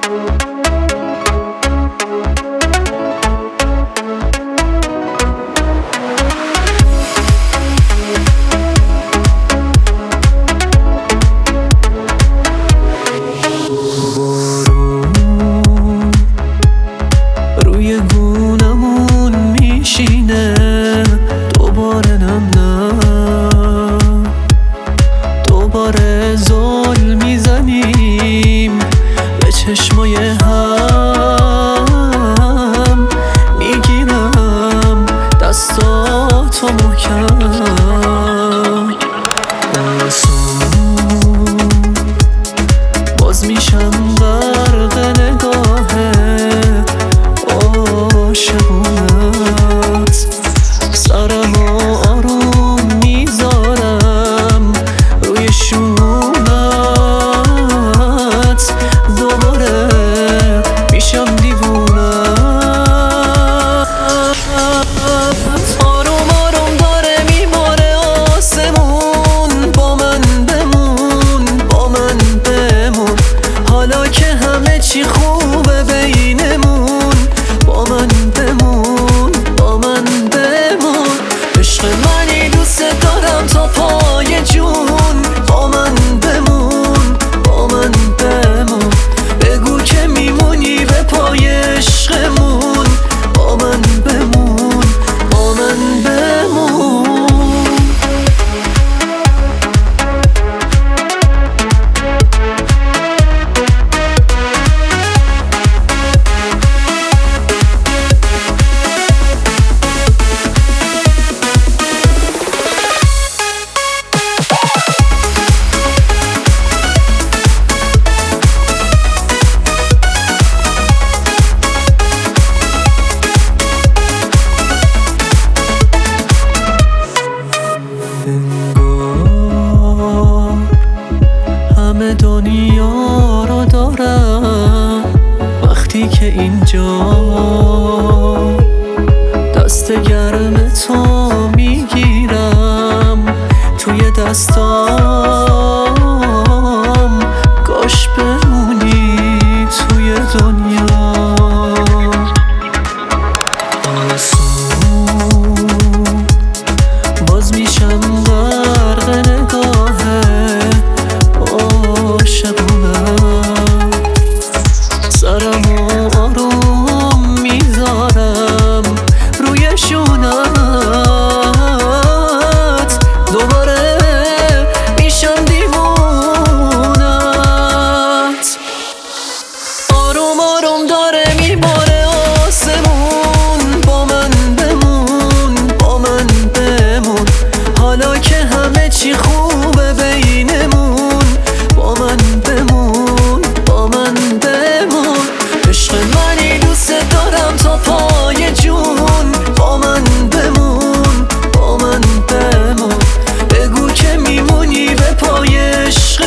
روی گونمون میشینه دوباره، نم دوباره زل میزنیم به چشمای هم، میگیرم دستاتو محکم، باز میشم غرق نگاه عاشقونت، سرمو آروم میذارم روی شونت، دوباره میشم دیوونه. آروم آروم داره میباره آسمون، با من بمون، با من بمون، حالا که همه چی خوبه بینمون، با من بمون، با من بمون، عشق منی دوست دارم تا پای جون، با من بمون، با من بمون، بگو که میمونی به پای عشقمون، با من بمون، با من بمون. همه دنیا رو دارم وقتی که اینجا دست گرم تو میگیرم توی دستام.